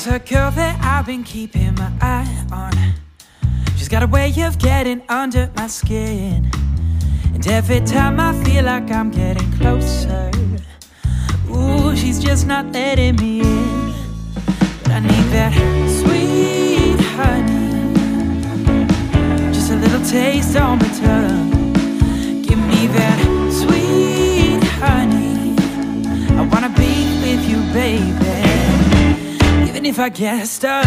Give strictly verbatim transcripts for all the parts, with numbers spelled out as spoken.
There's a girl that I've been keeping my eye on. She's got a way of getting under my skin, and every time I feel like I'm getting closer, ooh, she's just not letting me in. But I need that sweet honey, just a little taste on my tongue. Give me that sweet honey, I wanna be with you, baby, even if I get stuck.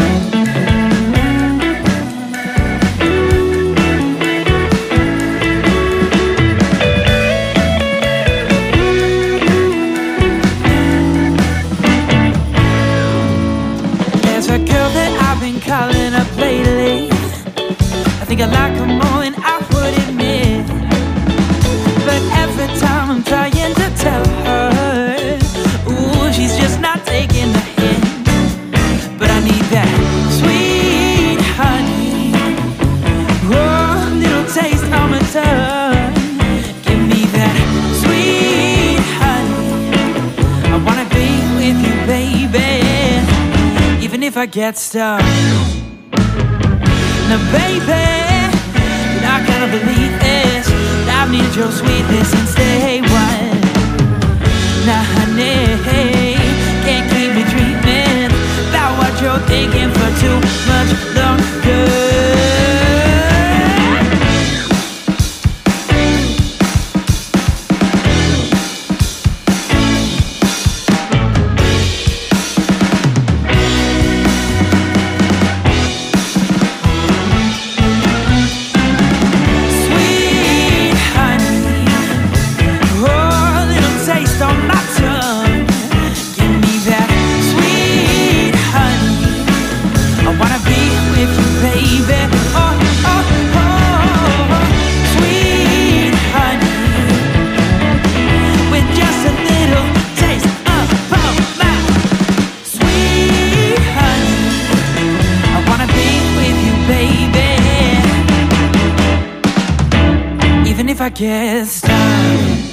There's a girl that I've been calling up lately. I think I like her more than I would admit, but every time I'm trying to tell her, ooh, she's just not taking the hint. But I need that sweet honey, oh, little taste on my tongue. Give me that sweet honey, I wanna be with you, baby, even if I get stuck. Now baby, you're not gonna believe this, but I've needed your sweetness since day one. Now honey, can't keep me dreaming about what you're thinking for too much longer. If I get stuck.